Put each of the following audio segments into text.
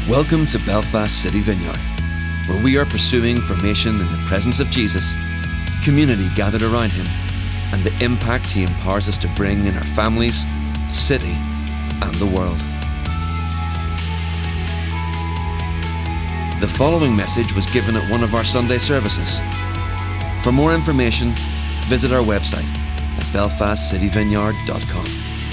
Welcome to Belfast City Vineyard, where we are pursuing formation in the presence of Jesus, community gathered around him, and the impact he empowers us to bring in our families, city, and the world. The following message was given at one of our Sunday services. For more information, visit our website at belfastcityvineyard.com.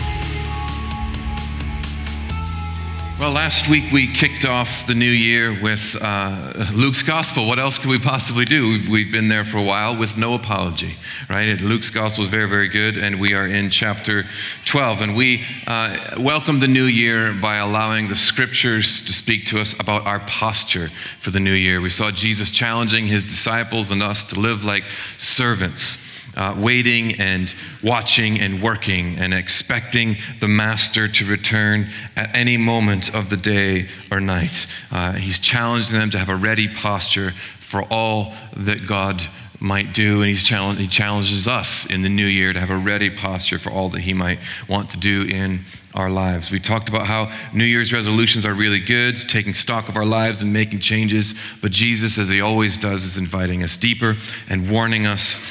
Well, last week we kicked off the new year with Luke's Gospel. What else could we possibly do? We've been there for a while with no apology, right? Luke's Gospel is very, very good, and we are in chapter 12. And we welcome the new year by allowing the scriptures to speak to us about our posture for the new year. We saw Jesus challenging his disciples and us to live like servants. Waiting and watching and working and expecting the master to return at any moment of the day or night. He's challenging them to have a ready posture for all that God might do, and he challenges us in the new year to have a ready posture for all that he might want to do in our lives. We talked about how New Year's resolutions are really good, taking stock of our lives and making changes, but Jesus, as he always does, is inviting us deeper and warning us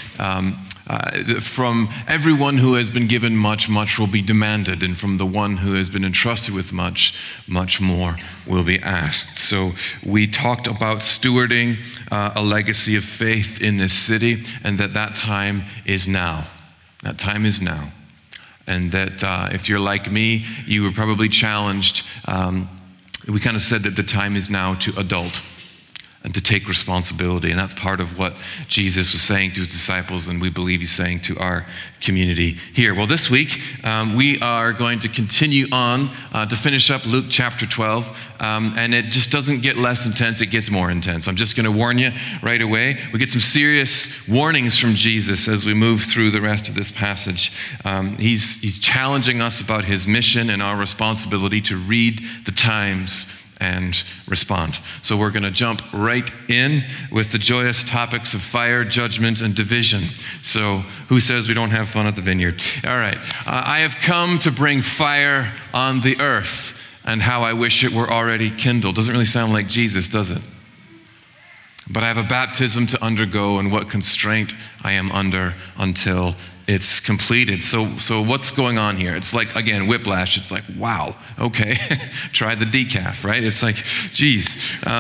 from everyone who has been given much, much will be demanded, and from the one who has been entrusted with much, much more will be asked. So we talked about stewarding a legacy of faith in this city, and that time is now. That time is now. And that if you're like me, you were probably challenged. We kind of said that the time is now to adult and to take responsibility. And that's part of what Jesus was saying to his disciples, and we believe he's saying to our community here. Well, this week, we are going to continue on to finish up Luke chapter 12, and it just doesn't get less intense, it gets more intense. I'm just gonna warn you right away. We get some serious warnings from Jesus as we move through the rest of this passage. He's challenging us about his mission and our responsibility to read the times and respond. So we're going to jump right in with the joyous topics of fire, judgment, and division. So who says we don't have fun at the vineyard? All right. I have come to bring fire on the earth, and how I wish it were already kindled. Doesn't really sound like Jesus, does it? But I have a baptism to undergo, and what constraint I am under until it's completed. So what's going on here? It's like, again, whiplash. It's like, wow, okay, try the decaf, right? It's like, geez.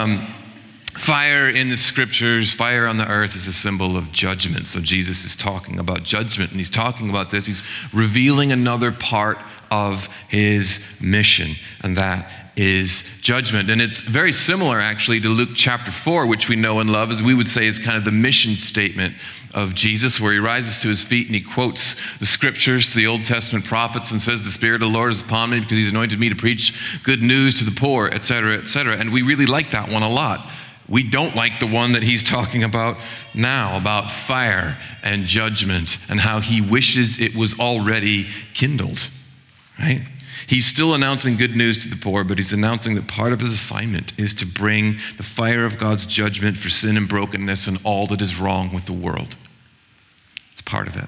Fire in the scriptures, fire on the earth is a symbol of judgment. So Jesus is talking about judgment, and he's talking about this. He's revealing another part of his mission, and that is judgment. And it's very similar, actually, to Luke chapter 4, which we know and love, as we would say is kind of the mission statement of Jesus, where he rises to his feet and he quotes the scriptures, the Old Testament prophets, and says, "The Spirit of the Lord is upon me because he's anointed me to preach good news to the poor," etc., etc. And we really like that one a lot. We don't like the one that he's talking about now, about fire and judgment and how he wishes it was already kindled, right? He's still announcing good news to the poor, but he's announcing that part of his assignment is to bring the fire of God's judgment for sin and brokenness and all that is wrong with the world. It's part of it.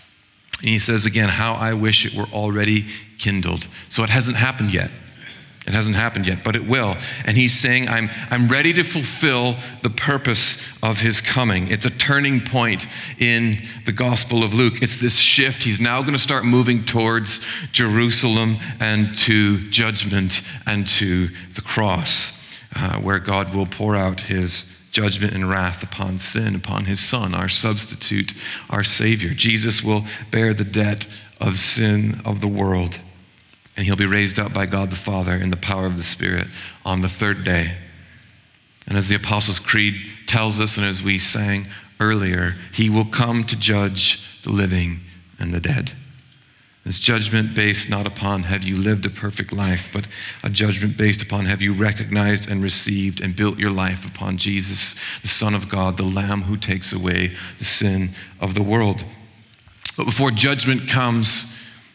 And he says again, how I wish it were already kindled. So it hasn't happened yet. It hasn't happened yet, but it will. And he's saying, I'm ready to fulfill the purpose of his coming. It's a turning point in the Gospel of Luke. It's this shift. He's now going to start moving towards Jerusalem and to judgment and to the cross, where God will pour out his judgment and wrath upon sin, upon his Son, our substitute, our Savior. Jesus will bear the debt of sin of the world. And he'll be raised up by God the Father in the power of the Spirit on the third day. And as the Apostles' Creed tells us, and as we sang earlier, he will come to judge the living and the dead. This judgment based not upon have you lived a perfect life, but a judgment based upon have you recognized and received and built your life upon Jesus, the Son of God, the Lamb who takes away the sin of the world. But before judgment comes,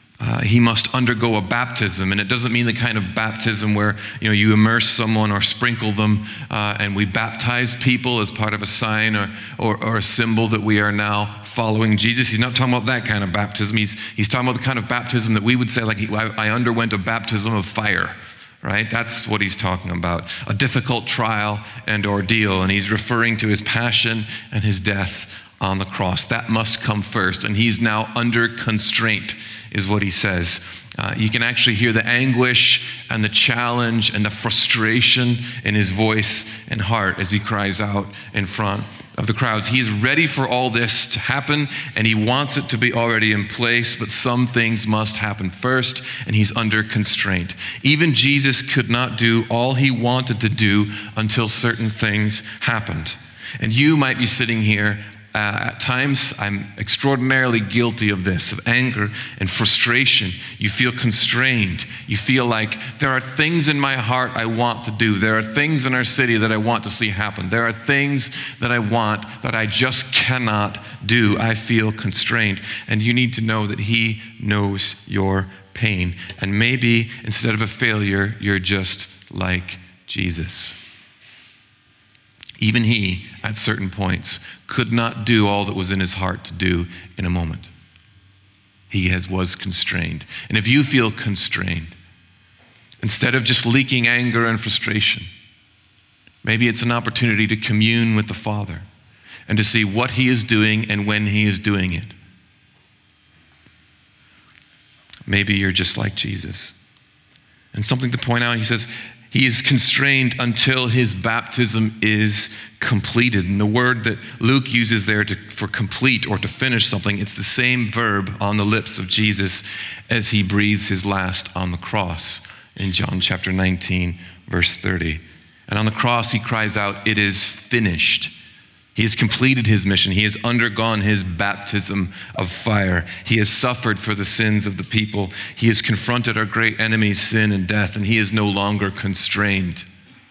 he must undergo a baptism, and it doesn't mean the kind of baptism where you immerse someone or sprinkle them, and we baptize people as part of a sign or a symbol that we are now following Jesus. He's not talking about that kind of baptism. He's talking about the kind of baptism that we would say, like, I underwent a baptism of fire. right? That's what he's talking about. A difficult trial and ordeal. And he's referring to his passion and his death on the cross. That must come first. And he's now under constraint, is what he says. You can actually hear the anguish and the challenge and the frustration in his voice and heart as he cries out in front of the crowds. He's ready for all this to happen, and he wants it to be already in place, but some things must happen first, and he's under constraint. Even Jesus could not do all he wanted to do until certain things happened. And you might be sitting here at times. I'm extraordinarily guilty of this, of anger and frustration. You feel constrained. You feel like there are things in my heart I want to do. There are things in our city that I want to see happen. There are things that I want that I just cannot do. I feel constrained. And you need to know that he knows your pain. And maybe instead of a failure, you're just like Jesus. Even he, at certain points, could not do all that was in his heart to do in a moment. He was constrained. And if you feel constrained, instead of just leaking anger and frustration, maybe it's an opportunity to commune with the Father and to see what he is doing and when he is doing it. Maybe you're just like Jesus. And something to point out, he says, he is constrained until his baptism is completed. And the word that Luke uses there for complete or to finish something, it's the same verb on the lips of Jesus as he breathes his last on the cross in John chapter 19, verse 30. And on the cross, he cries out, "It is finished." He has completed his mission. He has undergone his baptism of fire. He has suffered for the sins of the people. He has confronted our great enemies, sin and death, and he is no longer constrained.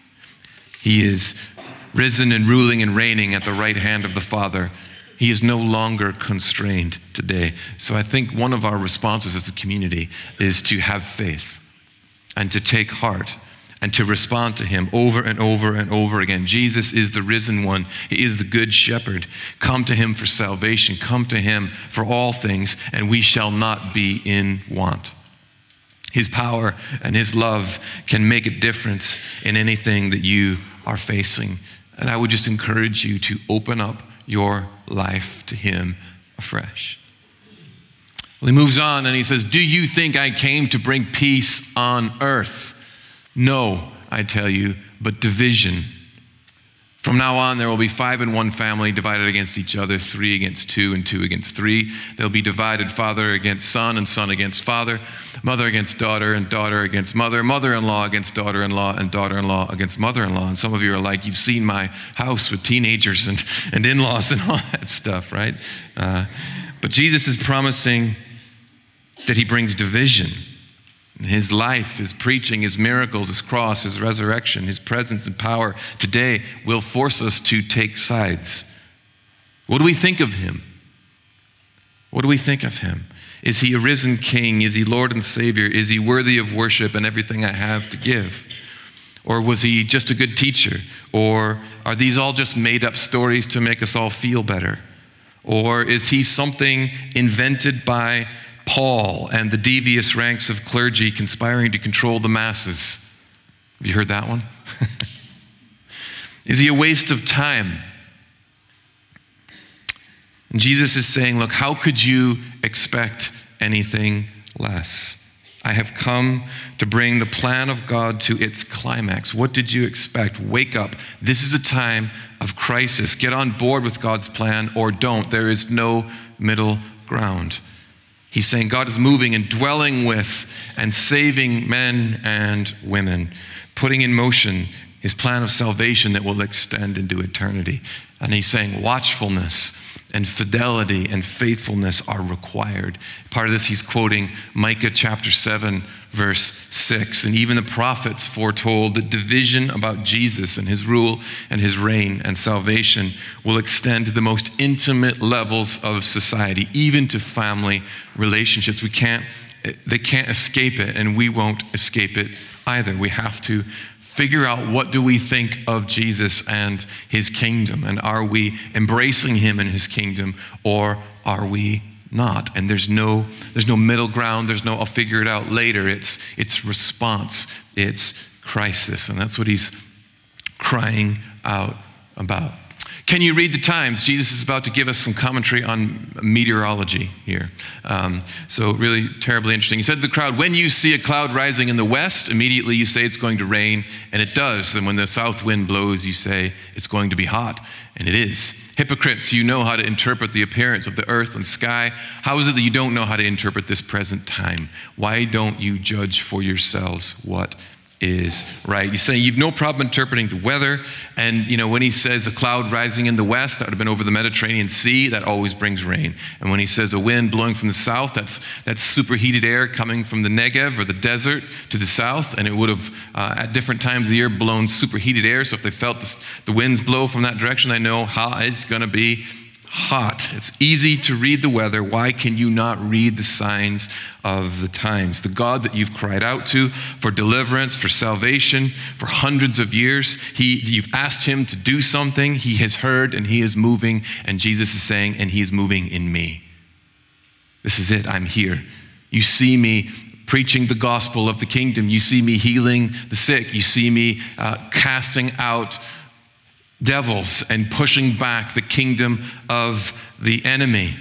He is risen and ruling and reigning at the right hand of the Father. He is no longer constrained today. So I think one of our responses as a community is to have faith and to take heart and to respond to him over and over and over again. Jesus is the risen one. He is the good shepherd. Come to him for salvation. Come to him for all things, and we shall not be in want. His power and his love can make a difference in anything that you are facing. And I would just encourage you to open up your life to him afresh. Well, he moves on and he says, "Do you think I came to bring peace on earth? No, I tell you, but division. From now on, there will be 5 in one family divided against each other, 3 against 2 and 2 against 3. They'll be divided, father against son and son against father, mother against daughter and daughter against mother, mother-in-law against daughter-in-law and daughter-in-law against mother-in-law." And some of you are like, you've seen my house with teenagers and in-laws and all that stuff, right? But Jesus is promising that he brings division. His life, his preaching, his miracles, his cross, his resurrection, his presence and power today will force us to take sides. What do we think of him? What do we think of him? Is he a risen king? Is he Lord and Savior? Is he worthy of worship and everything I have to give? Or was he just a good teacher? Or are these all just made up stories to make us all feel better? Or is he something invented by Paul and the devious ranks of clergy conspiring to control the masses? Have you heard that one? Is he a waste of time? And Jesus is saying, look, how could you expect anything less? I have come to bring the plan of God to its climax. What did you expect? Wake up. This is a time of crisis. Get on board with God's plan or don't. There is no middle ground. He's saying God is moving and dwelling with and saving men and women, putting in motion his plan of salvation that will extend into eternity. And he's saying watchfulness and fidelity and faithfulness are required. Part of this, he's quoting Micah chapter 7, verse 6. And even the prophets foretold that division about Jesus and his rule and his reign and salvation will extend to the most intimate levels of society, even to family relationships. They can't escape it, and we won't escape it either. We have to figure out, what do we think of Jesus and his kingdom? And are we embracing him and his kingdom, or are we not. And there's no middle ground. There's no I'll figure it out later. It's response. It's crisis. And that's what he's crying out about. Can you read the times? Jesus is about to give us some commentary on meteorology here. So really terribly interesting. He said to the crowd, when you see a cloud rising in the west, immediately you say it's going to rain, and it does. And when the south wind blows, you say it's going to be hot, and it is. Hypocrites, you know how to interpret the appearance of the earth and sky. How is it that you don't know how to interpret this present time? Why don't you judge for yourselves what is right? He's saying you've no problem interpreting the weather. And, when he says a cloud rising in the west, that would have been over the Mediterranean Sea, that always brings rain. And when he says a wind blowing from the south, that's superheated air coming from the Negev or the desert to the south. And it would have, at different times of the year, blown superheated air. So if they felt the winds blow from that direction, they know how it's going to be hot. It's easy to read the weather. Why can you not read the signs of the times? The God that you've cried out to for deliverance, for salvation, for hundreds of years, you've asked him to do something. He has heard and he is moving. And Jesus is saying, and he is moving in me. This is it. I'm here. You see me preaching the gospel of the kingdom. You see me healing the sick. You see me casting out devils and pushing back the kingdom of the enemy.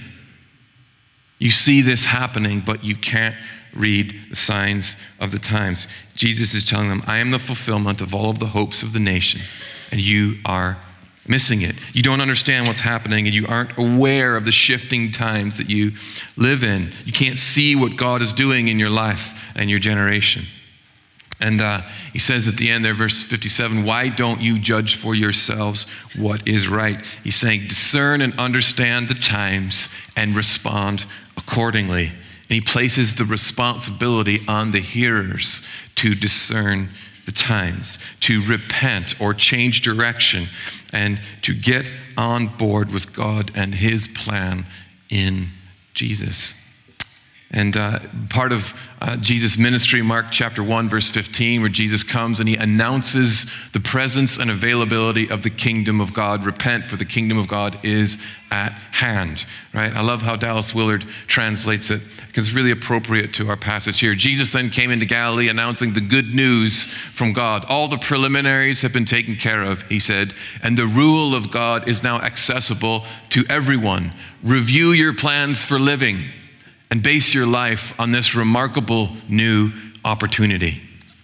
You see this happening, but you can't read the signs of the times. Jesus is telling them, I am the fulfillment of all of the hopes of the nation, and you are missing it. You don't understand what's happening, and you aren't aware of the shifting times that you live in. You can't see what God is doing in your life and your generation. And he says at the end there, verse 57, why don't you judge for yourselves what is right? He's saying, discern and understand the times and respond accordingly. And he places the responsibility on the hearers to discern the times, to repent or change direction, and to get on board with God and his plan in Jesus. And part of Jesus' ministry, Mark chapter 1, verse 15, where Jesus comes and he announces the presence and availability of the kingdom of God. Repent, for the kingdom of God is at hand, right? I love how Dallas Willard translates it, because it's really appropriate to our passage here. Jesus then came into Galilee announcing the good news from God. All the preliminaries have been taken care of, he said, and the rule of God is now accessible to everyone. Review your plans for living and base your life on this remarkable new opportunity.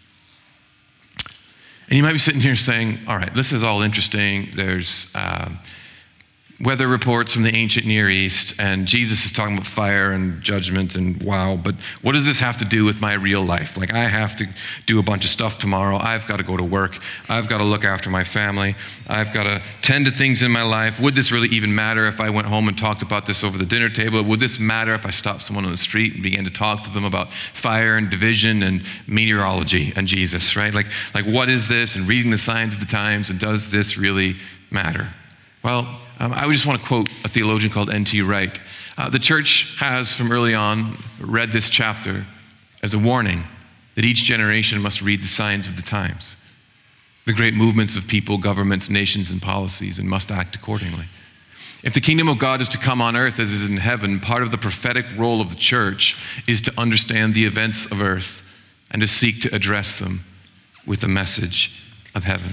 And you might be sitting here saying, all right, this is all interesting. There's weather reports from the ancient Near East, and Jesus is talking about fire and judgment and wow, but what does this have to do with my real life? Like, I have to do a bunch of stuff tomorrow. I've got to go to work. I've got to look after my family. I've got to tend to things in my life. Would this really even matter if I went home and talked about this over the dinner table? Would this matter if I stopped someone on the street and began to talk to them about fire and division and meteorology and Jesus, right? Like what is this, and reading the signs of the times, and does this really matter? Well, I just want to quote a theologian called N.T. Wright. The church has, from early on, read this chapter as a warning that each generation must read the signs of the times, the great movements of people, governments, nations, and policies, and must act accordingly. If the kingdom of God is to come on earth as is in heaven, part of the prophetic role of the church is to understand the events of earth and to seek to address them with the message of heaven.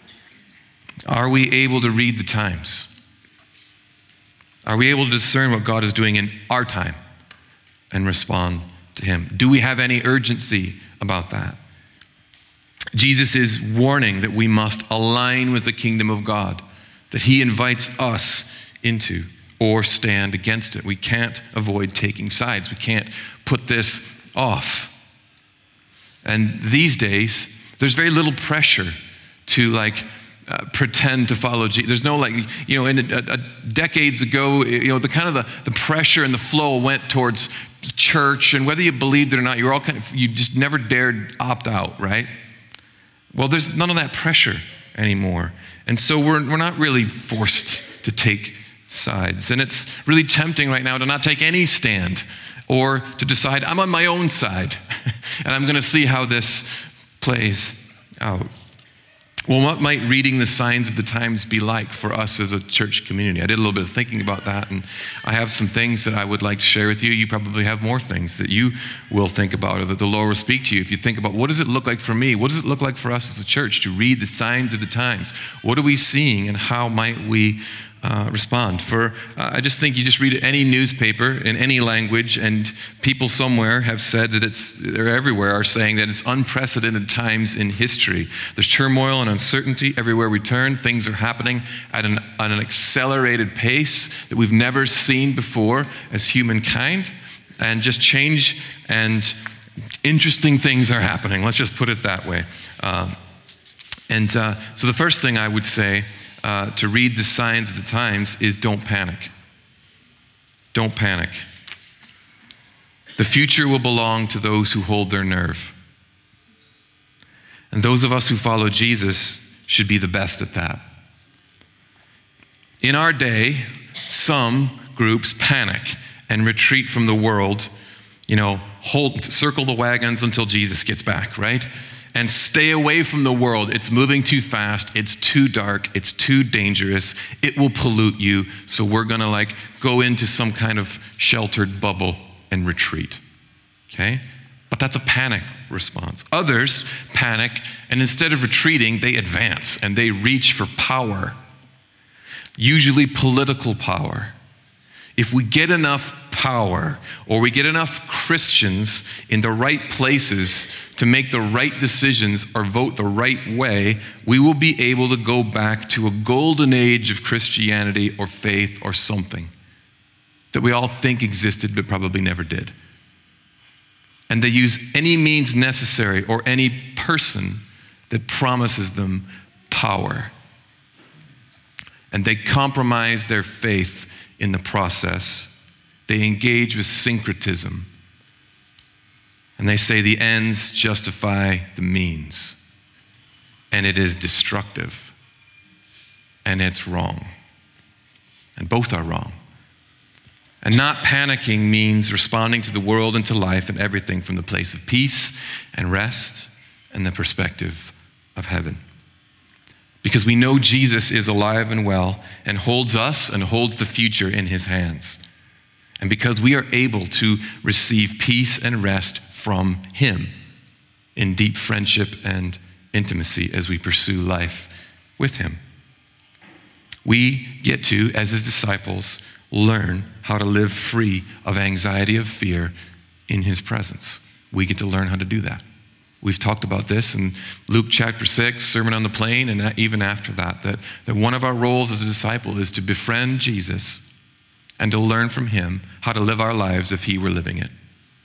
Are we able to read the times? Are we able to discern what God is doing in our time and respond to him? Do we have any urgency about that? Jesus is warning that we must align with the kingdom of God, that he invites us into, or stand against it. We can't avoid taking sides. We can't put this off. And these days, there's very little pressure to pretend to follow Jesus. There's no decades ago, the kind of the pressure and the flow went towards church, and whether you believed it or not, you just never dared opt out, right? Well, there's none of that pressure anymore. And so we're not really forced to take sides. And it's really tempting right now to not take any stand, or to decide I'm on my own side and I'm going to see how this plays out. Well, what might reading the signs of the times be like for us as a church community? I did a little bit of thinking about that, and I have some things that I would like to share with you. You probably have more things that you will think about or that the Lord will speak to you. If you think about, what does it look like for me? What does it look like for us as a church to read the signs of the times? What are we seeing, and how might we respond? I just think you just read any newspaper in any language, and people somewhere have said that they're everywhere are saying that it's unprecedented times in history. There's turmoil and uncertainty everywhere we turn. Things are happening at an accelerated pace that we've never seen before as humankind, and just change and interesting things are happening. Let's just put it that way. So the first thing I would say to read the signs of the times is don't panic. Don't panic. The future will belong to those who hold their nerve. And those of us who follow Jesus should be the best at that. In our day, some groups panic and retreat from the world, circle the wagons until Jesus gets back, right? And stay away from the world. It's moving too fast. It's too dark. It's too dangerous. It will pollute you. So we're going to go into some kind of sheltered bubble and retreat. Okay? But that's a panic response. Others panic, and instead of retreating, they advance and they reach for power, usually political power. If we get enough power, or we get enough Christians in the right places to make the right decisions or vote the right way, we will be able to go back to a golden age of Christianity or faith or something that we all think existed but probably never did. And they use any means necessary or any person that promises them power. And they compromise their faith in the process. They engage with syncretism. And they say the ends justify the means. And it is destructive. And it's wrong. And both are wrong. And not panicking means responding to the world and to life and everything from the place of peace and rest and the perspective of heaven. Because we know Jesus is alive and well and holds us and holds the future in his hands. And because we are able to receive peace and rest from him in deep friendship and intimacy as we pursue life with him. We get to, as his disciples, learn how to live free of anxiety, of fear in his presence. We get to learn how to do that. We've talked about this in Luke chapter 6, Sermon on the Plain, and even after that one of our roles as a disciple is to befriend Jesus and to learn from him how to live our lives if he were living it.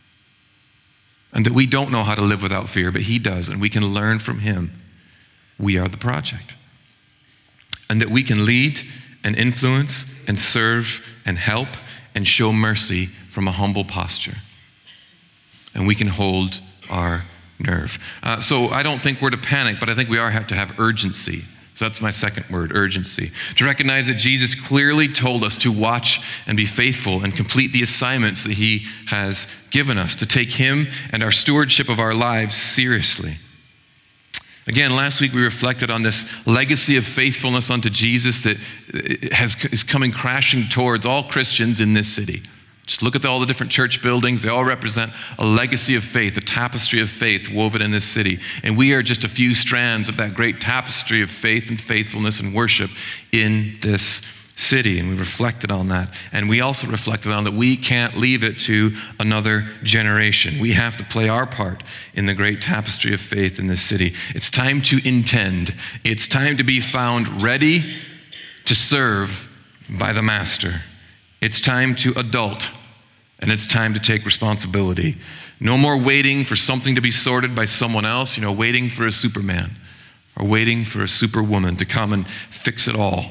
And that we don't know how to live without fear, but he does, and we can learn from him. We are the project. And that we can lead and influence and serve and help and show mercy from a humble posture. And we can hold our nerve. So I don't think we're to panic, but I think we have to have urgency. So that's my second word, urgency. To recognize that Jesus clearly told us to watch and be faithful and complete the assignments that he has given us, to take him and our stewardship of our lives seriously. Again, last week we reflected on this legacy of faithfulness unto Jesus that is coming crashing towards all Christians in this city. Just look at all the different church buildings. They all represent a legacy of faith, a tapestry of faith woven in this city. And we are just a few strands of that great tapestry of faith and faithfulness and worship in this city. And we reflected on that. And we also reflected on that we can't leave it to another generation. We have to play our part in the great tapestry of faith in this city. It's time to intend. It's time to be found ready to serve by the Master. It's time to adult, and it's time to take responsibility. No more waiting for something to be sorted by someone else, waiting for a Superman or waiting for a Superwoman to come and fix it all.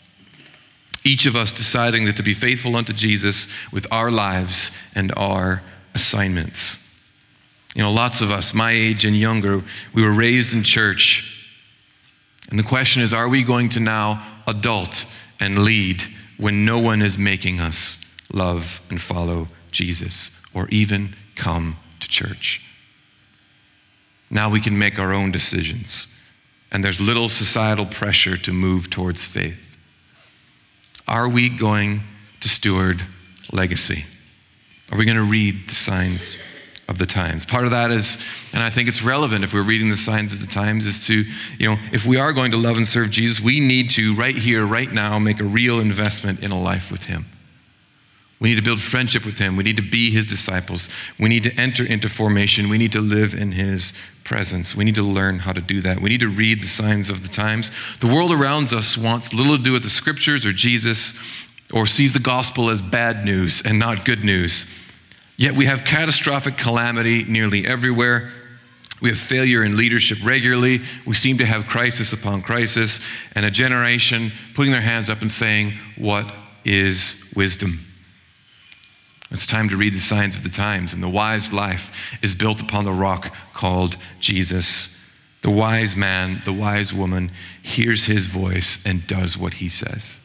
Each of us deciding that to be faithful unto Jesus with our lives and our assignments. Lots of us, my age and younger, we were raised in church. And the question is, are we going to now adult and lead when no one is making us love and follow Jesus or even come to church? Now we can make our own decisions. and there's little societal pressure to move towards faith. Are we going to steward legacy? Are we going to read the signs of the times? Part of that is, and I think it's relevant if we're reading the signs of the times, is to, if we are going to love and serve Jesus, we need to, right here, right now, make a real investment in a life with him. We need to build friendship with him. We need to be his disciples. We need to enter into formation. We need to live in his presence. We need to learn how to do that. We need to read the signs of the times. The world around us wants little to do with the scriptures or Jesus, or sees the gospel as bad news and not good news. Yet we have catastrophic calamity nearly everywhere. We have failure in leadership regularly. We seem to have crisis upon crisis, and a generation putting their hands up and saying, "What is wisdom?" It's time to read the signs of the times, and the wise life is built upon the rock called Jesus. The wise man, the wise woman, hears his voice and does what he says.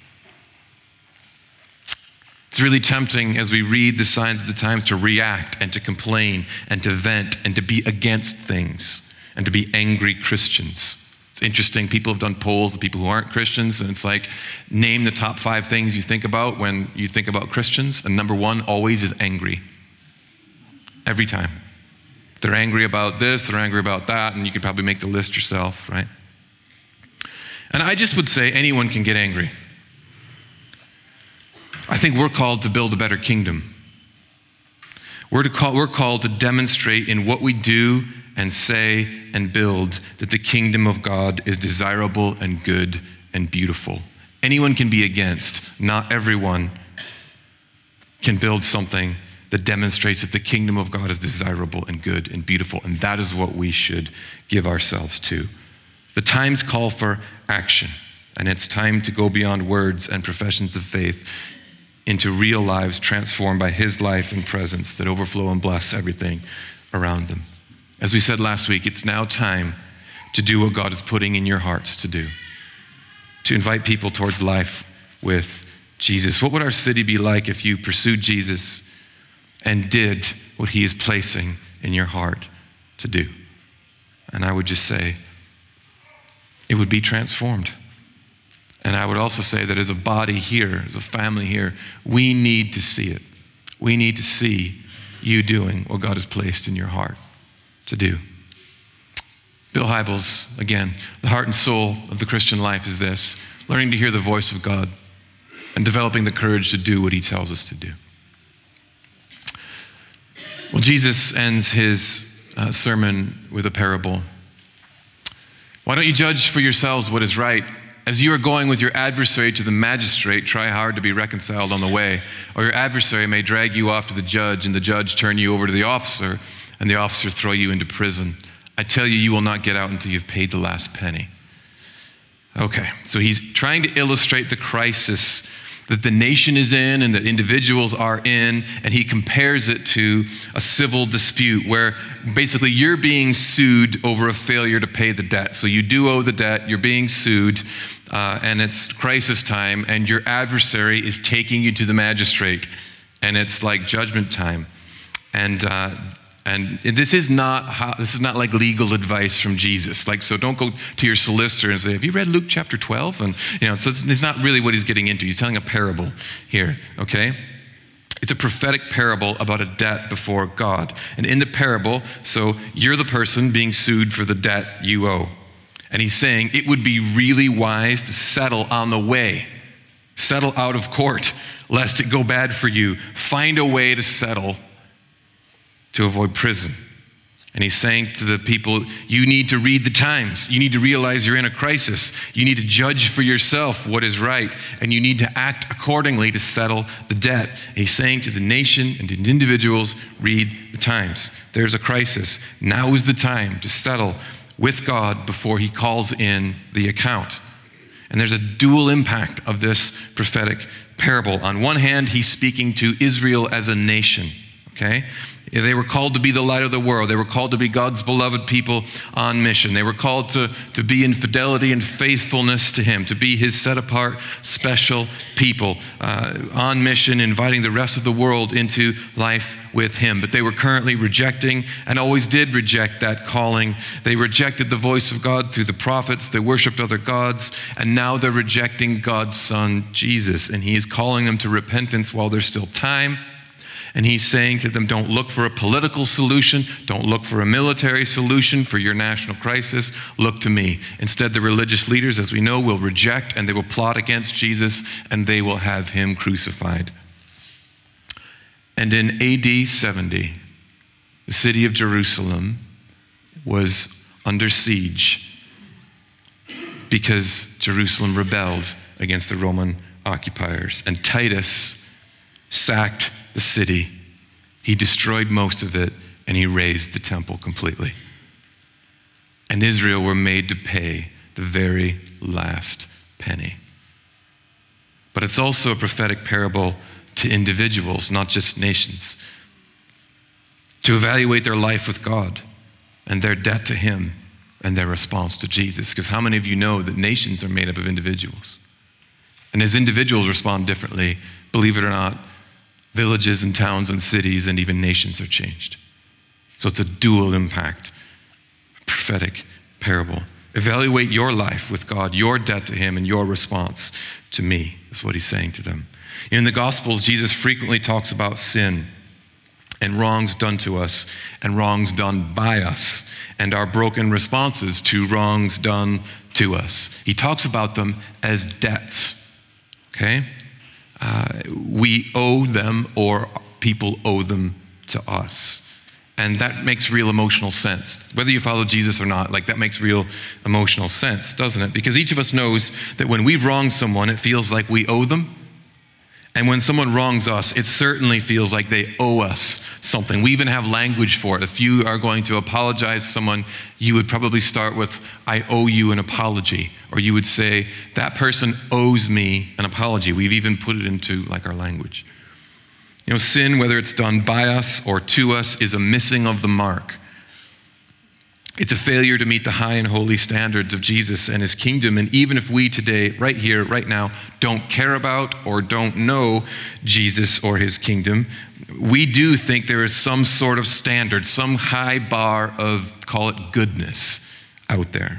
It's really tempting as we read the signs of the times to react and to complain and to vent and to be against things and to be angry Christians. It's interesting, people have done polls of people who aren't Christians, and it's like, name the top 5 things you think about when you think about Christians, and number 1 always is angry. Every time. They're angry about this, they're angry about that, and you could probably make the list yourself, right? And I just would say anyone can get angry. I think we're called to build a better kingdom. We're called to demonstrate in what we do and say and build that the kingdom of God is desirable and good and beautiful. Anyone can be against. Not everyone can build something that demonstrates that the kingdom of God is desirable and good and beautiful, and that is what we should give ourselves to. The times call for action, and it's time to go beyond words and professions of faith into real lives transformed by his life and presence that overflow and bless everything around them. As we said last week, it's now time to do what God is putting in your hearts to do, to invite people towards life with Jesus. What would our city be like if you pursued Jesus and did what he is placing in your heart to do? And I would just say, it would be transformed. And I would also say that as a body here, as a family here, we need to see it. We need to see you doing what God has placed in your heart to do. Bill Hybels, again, the heart and soul of the Christian life is this: learning to hear the voice of God and developing the courage to do what he tells us to do. Well, Jesus ends his sermon with a parable. Why don't you judge for yourselves what is right? As you are going with your adversary to the magistrate, try hard to be reconciled on the way, or your adversary may drag you off to the judge, and the judge turn you over to the officer, and the officer throw you into prison. I tell you, you will not get out until you've paid the last penny. Okay, so he's trying to illustrate the crisis that the nation is in and that individuals are in, and he compares it to a civil dispute where basically you're being sued over a failure to pay the debt. So you do owe the debt, you're being sued, and it's crisis time, and your adversary is taking you to the magistrate, and it's like judgment time. And this is not like legal advice from Jesus. So don't go to your solicitor and say, "Have you read Luke chapter 12?" And so it's not really what he's getting into. He's telling a parable here, okay? It's a prophetic parable about a debt before God. And in the parable, so you're the person being sued for the debt you owe. And he's saying it would be really wise to settle on the way. Settle out of court, lest it go bad for you. Find a way to settle to avoid prison. And he's saying to the people, you need to read the times. You need to realize you're in a crisis. You need to judge for yourself what is right, and you need to act accordingly to settle the debt. And he's saying to the nation and to individuals, read the times. There's a crisis. Now is the time to settle with God before he calls in the account. And there's a dual impact of this prophetic parable. On one hand, he's speaking to Israel as a nation, okay? They were called to be the light of the world. They were called to be God's beloved people on mission. They were called to be in fidelity and faithfulness to him, to be his set-apart, special people on mission, inviting the rest of the world into life with him. But they were currently rejecting and always did reject that calling. They rejected the voice of God through the prophets. They worshiped other gods. And now they're rejecting God's son, Jesus. And he is calling them to repentance while there's still time. And he's saying to them, don't look for a political solution. Don't look for a military solution for your national crisis. Look to me. Instead, the religious leaders, as we know, will reject and they will plot against Jesus and they will have him crucified. And in AD 70, the city of Jerusalem was under siege because Jerusalem rebelled against the Roman occupiers. And Titus sacked the city. He destroyed most of it, and he razed the temple completely. And Israel were made to pay the very last penny. But it's also a prophetic parable to individuals, not just nations, to evaluate their life with God and their debt to him and their response to Jesus. Because how many of you know that nations are made up of individuals? And as individuals respond differently, believe it or not, villages and towns and cities and even nations are changed. So it's a dual impact, prophetic parable. Evaluate your life with God, your debt to him, and your response to me, is what he's saying to them. In the Gospels, Jesus frequently talks about sin and wrongs done to us and wrongs done by us and our broken responses to wrongs done to us. He talks about them as debts, okay? We owe them, or people owe them to us. And that makes real emotional sense. Whether you follow Jesus or not, that makes real emotional sense, doesn't it? Because each of us knows that when we've wronged someone, it feels like we owe them. And when someone wrongs us, it certainly feels like they owe us something. We even have language for it. If you are going to apologize to someone, you would probably start with, I owe you an apology. Or you would say, that person owes me an apology. We've even put it into our language. Sin, whether it's done by us or to us, is a missing of the mark. It's a failure to meet the high and holy standards of Jesus and his kingdom. And even if we today, right here, right now, don't care about or don't know Jesus or his kingdom, we do think there is some sort of standard, some high bar of, call it goodness, out there.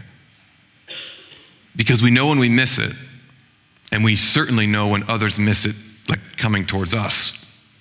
Because we know when we miss it, and we certainly know when others miss it, coming towards us.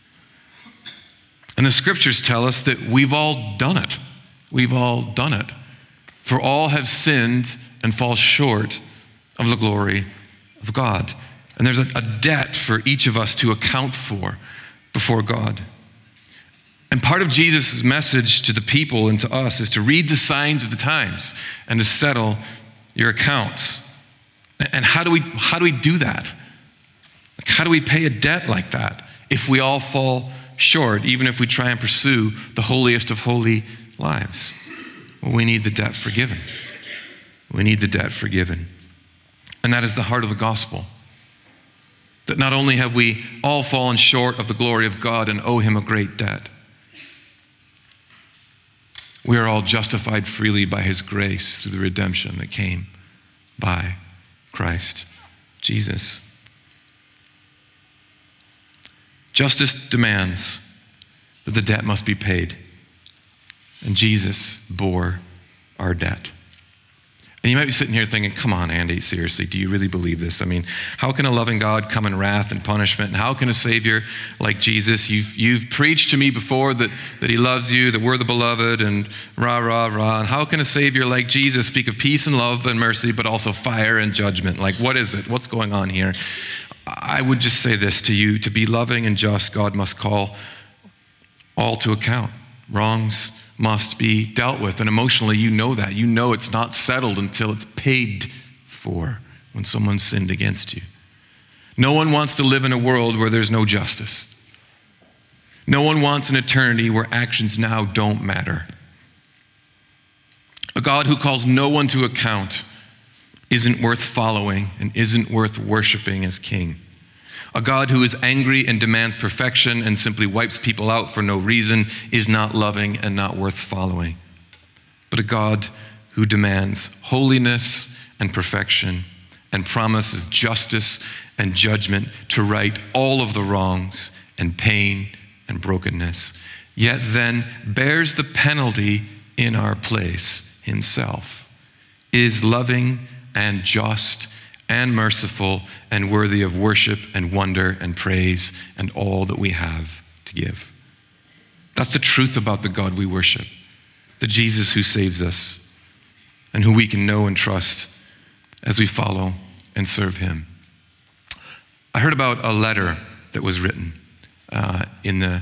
And the scriptures tell us that we've all done it. We've all done it. For all have sinned and fall short of the glory of God. And there's a debt for each of us to account for before God. And part of Jesus' message to the people and to us is to read the signs of the times and to settle your accounts. And how do we do that? How do we pay a debt like that if we all fall short, even if we try and pursue the holiest of holy lives? Well, we need the debt forgiven. We need the debt forgiven. And that is the heart of the gospel. That not only have we all fallen short of the glory of God and owe him a great debt, we are all justified freely by his grace through the redemption that came by Christ Jesus. Justice demands that the debt must be paid. And Jesus bore our debt. And you might be sitting here thinking, come on, Andy, seriously, do you really believe this? I mean, how can a loving God come in wrath and punishment? And how can a Savior like Jesus, you've preached to me before that he loves you, that we're the beloved, and rah, rah, rah. And how can a Savior like Jesus speak of peace and love and mercy, but also fire and judgment? What is it? What's going on here? I would just say this to you: to be loving and just, God must call all to account. Wrongs must be dealt with. And emotionally, you know that. You know it's not settled until it's paid for when someone sinned against you. No one wants to live in a world where there's no justice. No one wants an eternity where actions now don't matter. A God who calls no one to account isn't worth following and isn't worth worshiping as king. A God who is angry and demands perfection and simply wipes people out for no reason is not loving and not worth following. But a God who demands holiness and perfection and promises justice and judgment to right all of the wrongs and pain and brokenness, yet then bears the penalty in our place himself, is loving and just and merciful and worthy of worship and wonder and praise and all that we have to give. That's the truth about the God we worship, the Jesus who saves us and who we can know and trust as we follow and serve him. I heard about a letter that was written in the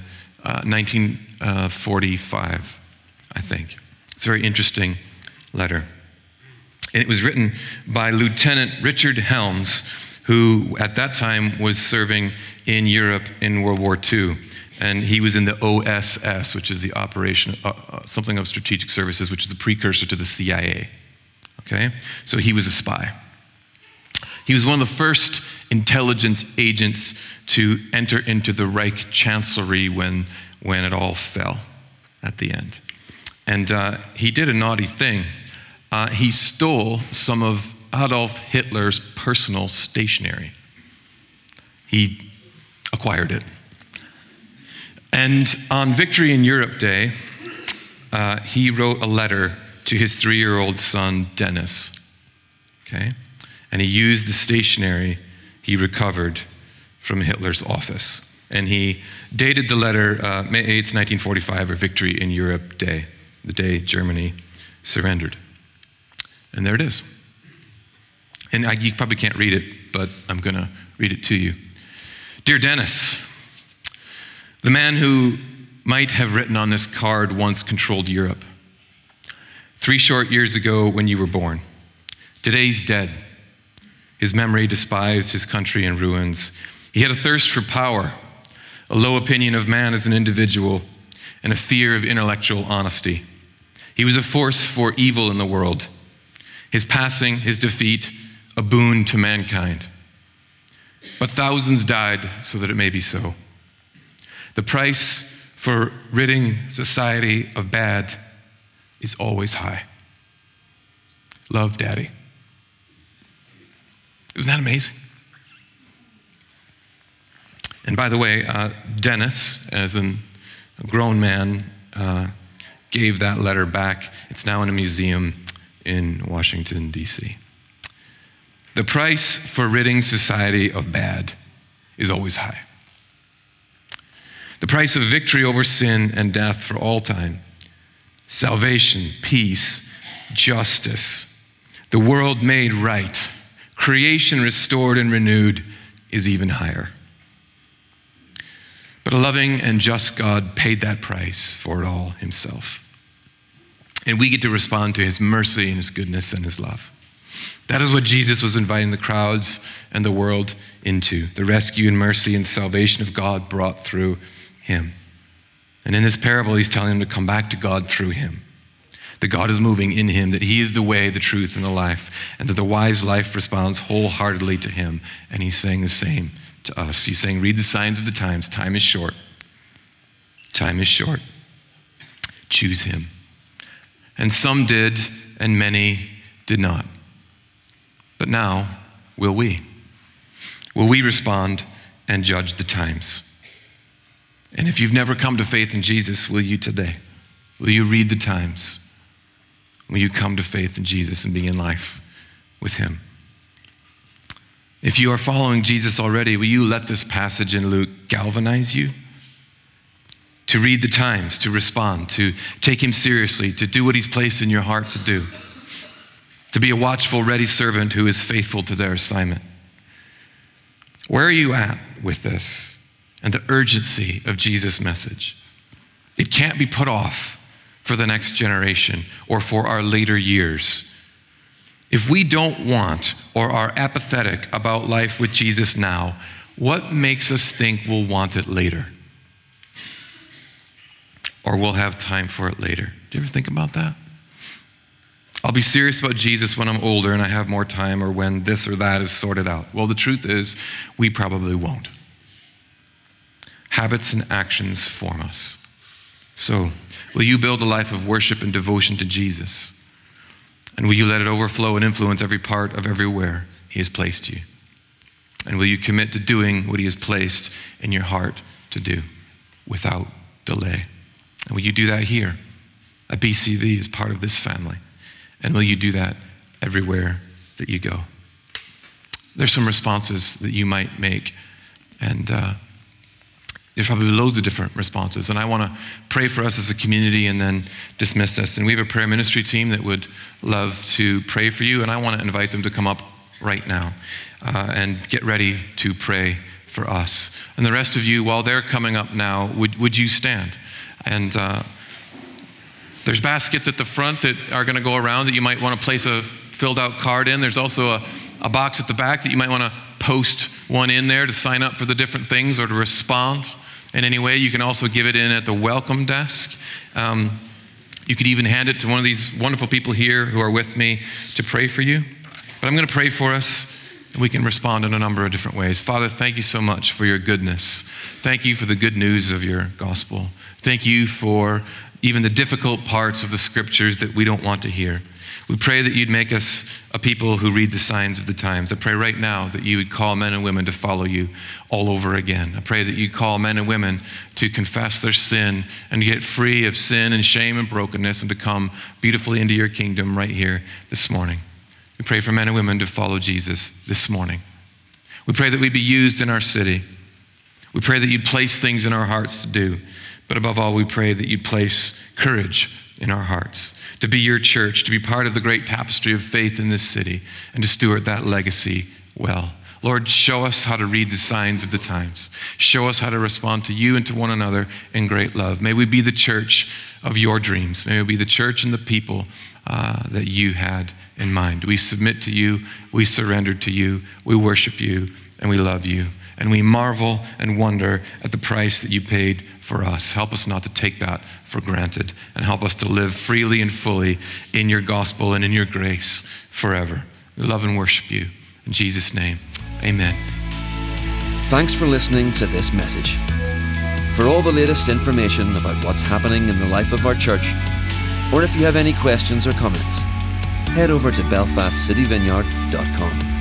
1945, I think. It's a very interesting letter. And it was written by Lieutenant Richard Helms, who at that time was serving in Europe in World War II. And he was in the OSS, which is the Operation, something of Strategic Services, which is the precursor to the CIA. Okay? So he was a spy. He was one of the first intelligence agents to enter into the Reich Chancellery when it all fell at the end. And he did a naughty thing. He stole some of Adolf Hitler's personal stationery. He acquired it. And on Victory in Europe Day, he wrote a letter to his 3-year-old son, Dennis. Okay? And he used the stationery he recovered from Hitler's office. And he dated the letter May 8th, 1945, or Victory in Europe Day, the day Germany surrendered. And there it is. And you probably can't read it, but I'm going to read it to you. Dear Dennis, the man who might have written on this card once controlled Europe. 3 short years ago when you were born. Today he's dead. His memory despised his country in ruins. He had a thirst for power, a low opinion of man as an individual, and a fear of intellectual honesty. He was a force for evil in the world. His passing, his defeat, a boon to mankind. But thousands died so that it may be so. The price for ridding society of bad is always high. Love, Daddy. Isn't that amazing? And by the way, Dennis, as a grown man, gave that letter back. It's now in a museum in Washington, D.C. The price for ridding society of bad is always high. The price of victory over sin and death for all time, salvation, peace, justice, the world made right, creation restored and renewed is even higher. But a loving and just God paid that price for it all himself. And we get to respond to his mercy and his goodness and his love. That is what Jesus was inviting the crowds and the world into, the rescue and mercy and salvation of God brought through him. And in this parable, he's telling them to come back to God through him. That God is moving in him, that he is the way, the truth, and the life, and that the wise life responds wholeheartedly to him. And he's saying the same to us. He's saying, read the signs of the times. Time is short. Time is short. Choose him. And some did, and many did not. But now, will we? Will we respond and judge the times? And if you've never come to faith in Jesus, will you today? Will you read the times? Will you come to faith in Jesus and begin life with him? If you are following Jesus already, will you let this passage in Luke galvanize you? To read the times, to respond, to take him seriously, to do what he's placed in your heart to do. To be a watchful, ready servant who is faithful to their assignment. Where are you at with this and the urgency of Jesus' message? It can't be put off for the next generation or for our later years. If we don't want or are apathetic about life with Jesus now, what makes us think we'll want it later? Or we'll have time for it later. Do you ever think about that? I'll be serious about Jesus when I'm older and I have more time, or when this or that is sorted out. Well, the truth is, we probably won't. Habits and actions form us. So, will you build a life of worship and devotion to Jesus? And will you let it overflow and influence every part of everywhere he has placed you? And will you commit to doing what he has placed in your heart to do without delay? And will you do that here at BCV as part of this family? And will you do that everywhere that you go? There's some responses that you might make, and there's probably loads of different responses. And I want to pray for us as a community and then dismiss us. And we have a prayer ministry team that would love to pray for you, and I want to invite them to come up right now and get ready to pray for us. And the rest of you, while they're coming up now, would you stand? And there's baskets at the front that are going to go around that you might want to place a filled out card in. There's also a box at the back that you might want to post one in there to sign up for the different things or to respond in any way. You can also give it in at the welcome desk. You could even hand it to one of these wonderful people here who are with me to pray for you. But I'm going to pray for us, and we can respond in a number of different ways. Father, thank you so much for your goodness. Thank you for the good news of your gospel. Thank you for even the difficult parts of the scriptures that we don't want to hear. We pray that you'd make us a people who read the signs of the times. I pray right now that you would call men and women to follow you all over again. I pray that you'd call men and women to confess their sin and to get free of sin and shame and brokenness and to come beautifully into your kingdom right here this morning. We pray for men and women to follow Jesus this morning. We pray that we'd be used in our city. We pray that you'd place things in our hearts to do. But above all, we pray that you'd place courage in our hearts to be your church, to be part of the great tapestry of faith in this city, and to steward that legacy well. Lord, show us how to read the signs of the times. Show us how to respond to you and to one another in great love. May we be the church of your dreams. May we be the church and the people that you had in mind. We submit to you, we surrender to you, we worship you, and we love you. And we marvel and wonder at the price that you paid for us. Help us not to take that for granted, and help us to live freely and fully in your gospel and in your grace forever. We love and worship you. In Jesus' name, amen. Thanks for listening to this message. For all the latest information about what's happening in the life of our church, or if you have any questions or comments, head over to belfastcityvineyard.com.